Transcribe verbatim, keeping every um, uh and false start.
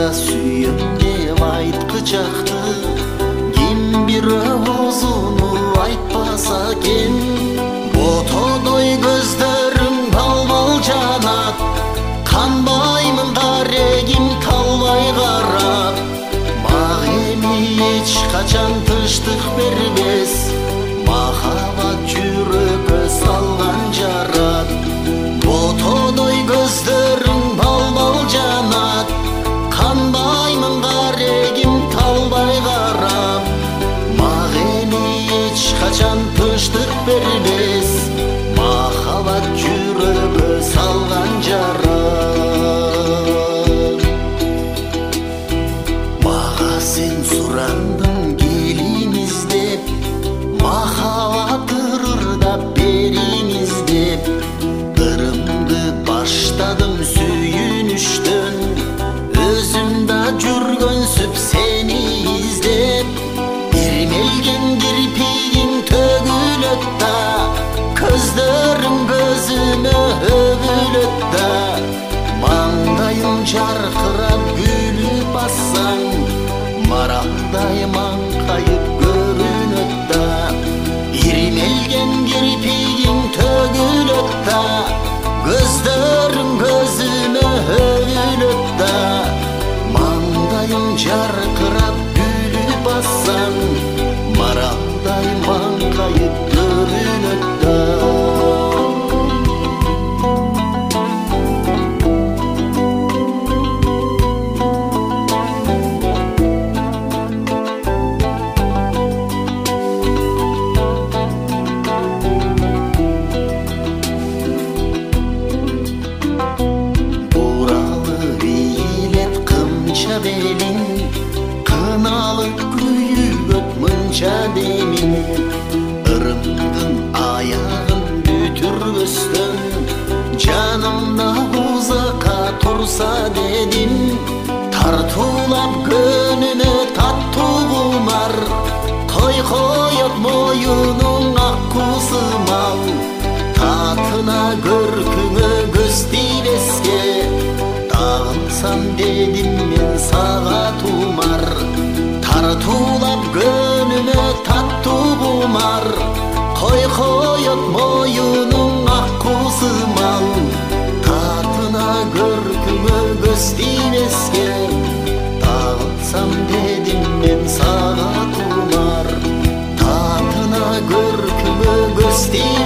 да сүйем деп айткычакты ким бир оозуну айтпаса экен. Ботодой көздөрүң балбал жанат, канбаймын дарегим талбай карап. Мага эми эч качан тынчтык бербес, махабат жүрөгкө салган жарат. Ботодой көздөрүң балбал жанат, канбаймын дарегим талбай карап. Мага эми эч качан тынчтык бербес, махабат жүрөгкө салган жарат. Мага сен сурандың келиңиз деп, махабат ырырдап бериңиз деп. Ырымды баштадым сүйүнүштөн, өзүм да жүргөнсүп сени издеп. Ирмелген кирпигиң төгүлөт да, көздөрүң көзүмө өгүлөт да. Маңдайым жаркырап күлүп бассаң, маралдай маңкайып көрүнөт да. Ирмелген кирпигиң төгүлөт да, көздөрүң көзүмө өгүлөт да. Маңдайым жаркырап күлүп бассаң, маралдай маңкайып көрүнөт да. Белин кыналып күйгөт мынча демин. Ырымдын аягын бүтүрбөстөн, жанымда узакка турса дедим. Тартуулап көнүмө таттуу кумар, той коет моюнуң аккусы мал. Татына көркүңө көз тийбеске, тагынсам дедим мен сага тумар. Тартуулап көнүмө таттуу кумар, кой коет моюнуң аккусы мал. Татына көркүңө көз тийбеске, тагынсам дедим мен сага тумар. Татына көркүңө көз тийбеске,